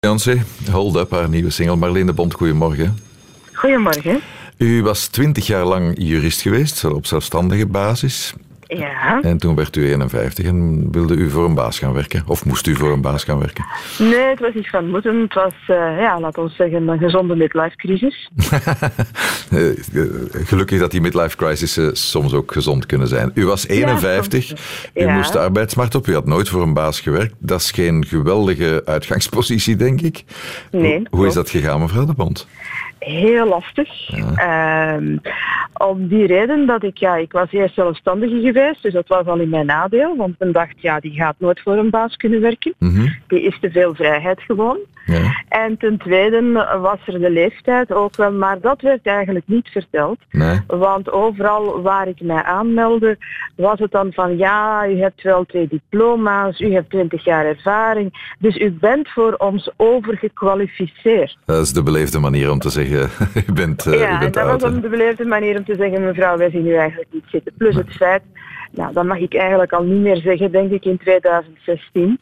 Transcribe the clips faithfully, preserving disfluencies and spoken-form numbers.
Beyoncé, Hold Up, haar nieuwe single. Marleen de Bont, goedemorgen. Goedemorgen. U was twintig jaar lang jurist geweest, op zelfstandige basis. Ja. En toen werd u eenenvijftig en wilde u voor een baas gaan werken? Of moest u voor een baas gaan werken? Nee, het was niet van moeten. Het was, uh, ja, laten we zeggen, een gezonde midlife-crisis. Gelukkig dat die midlife-crisissen soms ook gezond kunnen zijn. U was eenenvijftig, ja, u ja. moest de arbeidsmarkt op, u had nooit voor een baas gewerkt. Dat is geen geweldige uitgangspositie, denk ik. Nee. Hoe, hoe is dat gegaan, mevrouw de Bont? Heel lastig. Ja. Um, om die reden dat ik, ja, ik was eerst zelfstandige geweest, dus dat was al in mijn nadeel, want men dacht, ja, die gaat nooit voor een baas kunnen werken. Mm-hmm. Die is te veel vrijheid gewoon. Ja. En ten tweede was er de leeftijd ook wel, maar dat werd eigenlijk niet verteld. Nee. Want overal waar ik mij aanmeldde, was het dan van, ja, u hebt wel twee diploma's, u hebt twintig jaar ervaring, dus u bent voor ons overgekwalificeerd. Dat is de beleefde manier om te zeggen, u bent uh, Ja, u bent dat oud, was de beleefde manier om te zeggen, mevrouw, wij zien u eigenlijk niet zitten. Plus nee. het feit, nou, dat mag ik eigenlijk al niet meer zeggen, denk ik, in tweeduizend zestien.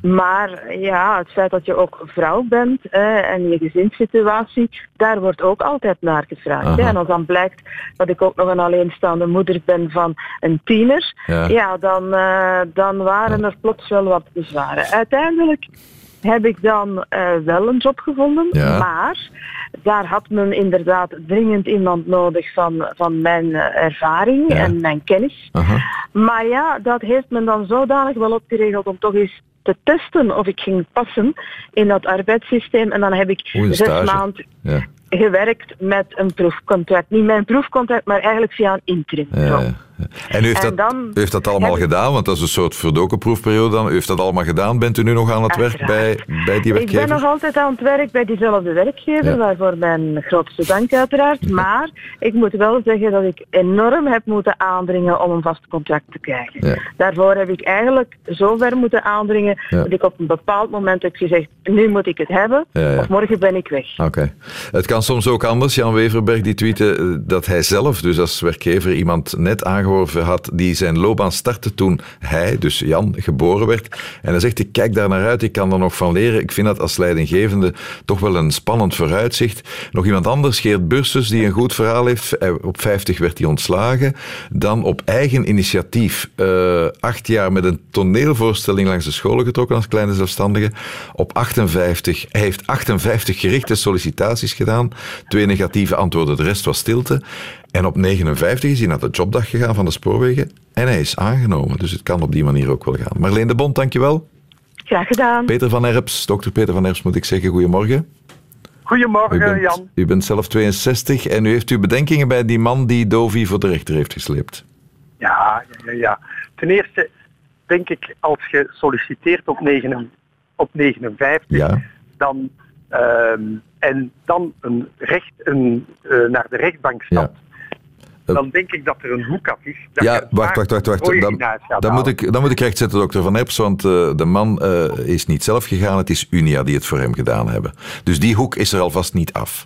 Maar ja, het feit dat je ook vrouw bent eh, en je gezinssituatie, daar wordt ook altijd naar gevraagd. Hè. En als dan blijkt dat ik ook nog een alleenstaande moeder ben van een tiener, ja, ja dan, uh, dan waren ja. er plots wel wat bezwaren. Uiteindelijk heb ik dan uh, wel een job gevonden, ja. maar daar had men inderdaad dringend iemand nodig van, van mijn uh, ervaring ja. en mijn kennis. Uh-huh. Maar ja, dat heeft men dan zodanig wel opgeregeld om toch eens te testen of ik ging passen in dat arbeidssysteem. En dan heb ik Oei, zes maanden ja. gewerkt met een proefcontract. Niet mijn proefcontract, maar eigenlijk via een interim. Ja, ja. En u heeft, en dat, u heeft dat allemaal gedaan, want dat is een soort verdoken proefperiode dan. U heeft dat allemaal gedaan. Bent u nu nog aan het werk bij, bij die werkgever? Ik ben nog altijd aan het werk bij diezelfde werkgever, ja. waarvoor mijn grootste dank uiteraard. Ja. Maar ik moet wel zeggen dat ik enorm heb moeten aandringen om een vast contract te krijgen. Ja. Daarvoor heb ik eigenlijk zo ver moeten aandringen ja. dat ik op een bepaald moment heb gezegd, nu moet ik het hebben, ja, ja. of morgen ben ik weg. Oké. Okay. Het kan soms ook anders. Jan Weverberg die tweette dat hij zelf, dus als werkgever, iemand net aangeworven had die zijn loopbaan startte toen hij, dus Jan, geboren werd. En hij zegt, ik kijk daar naar uit, ik kan er nog van leren. Ik vind dat als leidinggevende toch wel een spannend vooruitzicht. Nog iemand anders, Geert Bursus, die een goed verhaal heeft. Op vijftig werd hij ontslagen. Dan op eigen initiatief uh, acht jaar met een toneelvoorstelling langs de scholen getrokken als kleine zelfstandige. Op achtenvijftig, hij heeft achtenvijftig gerichte sollicitaties gedaan. Twee negatieve antwoorden, de rest was stilte. En op negenenvijftig is hij naar de jobdag gegaan van de spoorwegen en hij is aangenomen. Dus het kan op die manier ook wel gaan. Marleen de Bont, dankjewel. Graag gedaan. Peter van Erps, dokter Peter van Erps moet ik zeggen, goedemorgen. Goedemorgen, u bent, Jan. U bent zelf tweeënzestig en u heeft uw bedenkingen bij die man die Dovi voor de rechter heeft gesleept. Ja, ja, ja. Ten eerste denk ik, als je solliciteert op, negen, op negenenvijftig, ja. dan, um, en dan een recht, een, uh, naar de rechtbank stapt, ja. dan denk ik dat er een hoek af is. Dat ja, wacht, wacht, wacht. wacht. Dan, dan, moet ik, dan moet ik recht zetten, dokter Van Erps, want uh, de man uh, is niet zelf gegaan, het is Unia die het voor hem gedaan hebben. Dus die hoek is er alvast niet af.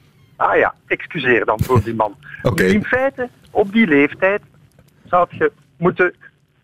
Ah ja, excuseer dan voor die man. Okay. In feite, op die leeftijd zou je moeten...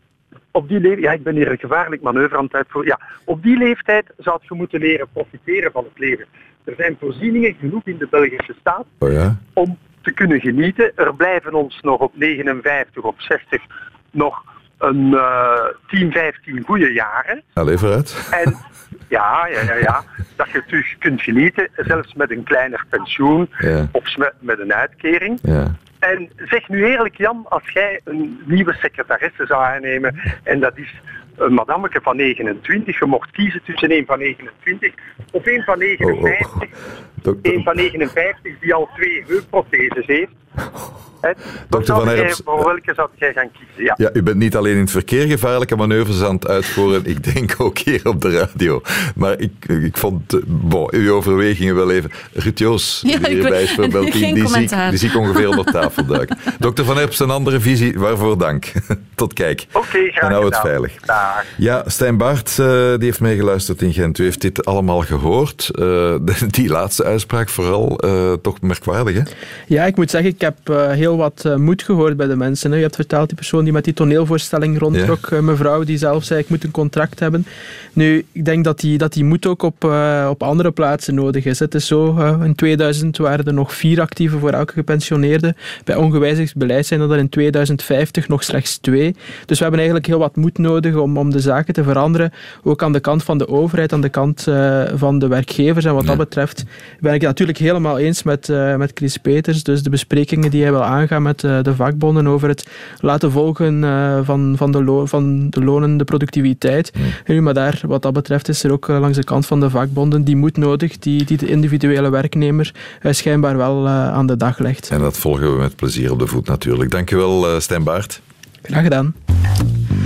Op die leeftijd, ja, ik ben hier een gevaarlijk manoeuvre aan het uitvoeren. Ja, op die leeftijd zou je moeten leren profiteren van het leven. Er zijn voorzieningen genoeg in de Belgische staat oh ja? om te kunnen genieten. Er blijven ons nog op negenenvijftig, op zestig nog een uh, tien, vijftien goede jaren. Allee, vooruit. En ja, ja, ja, ja, dat je terug kunt genieten, zelfs met een kleiner pensioen ja. of met, met een uitkering. Ja. En zeg nu eerlijk, Jan, als jij een nieuwe secretaresse zou aannemen en dat is een madammeke van negenentwintig, je mocht kiezen tussen een van negenentwintig of een van negenenvijftig, oh, oh. een van negenenvijftig die al twee heupprotheses heeft. He, dokter Van Erps, voor welke zou jij gaan kiezen? Ja. ja, u bent niet alleen in het verkeer gevaarlijke manoeuvres aan het uitvoeren, ik denk ook hier op de radio. Maar ik, ik vond bon, uw overwegingen wel even... Ruud Joos, ja, die hierbij is voorbeeld, die, die, zie, die zie ik ongeveer onder tafel duiken. dokter Van Erps, een andere visie, waarvoor dank. Tot kijk. Oké, okay, graag en hou het gedaan. veilig. Dag. Ja, Stijn Baert, uh, die heeft meegeluisterd in Gent. U heeft dit allemaal gehoord. Uh, die laatste uitspraak vooral uh, toch merkwaardig, hè? Ja, ik moet zeggen, ik heb uh, heel heel wat uh, moed gehoord bij de mensen. Hè. Je hebt verteld, die persoon die met die toneelvoorstelling rondtrok, ja. uh, mevrouw die zelf zei, ik moet een contract hebben. Nu, ik denk dat die, dat die moed ook op, uh, op andere plaatsen nodig is. Het is zo, uh, in tweeduizend waren er nog vier actieven voor elke gepensioneerde. Bij ongewijzigd beleid zijn dat er in tweeduizend vijftig nog slechts twee. Dus we hebben eigenlijk heel wat moed nodig om, om de zaken te veranderen. Ook aan de kant van de overheid, aan de kant uh, van de werkgevers. En wat ja. dat betreft ben ik het natuurlijk helemaal eens met, uh, met Chris Peters. Dus de besprekingen die hij wil aangaan met uh, de vakbonden over het laten volgen uh, van, van, de lo- van de lonen, de productiviteit. Ja. En nu, maar daar, wat dat betreft is er ook uh, langs de kant van de vakbonden die moed nodig, die, die de individuele werknemer uh, schijnbaar wel uh, aan de dag legt. En dat volgen we met plezier op de voet natuurlijk. Dank je wel, uh, Stijn Baert. Graag gedaan.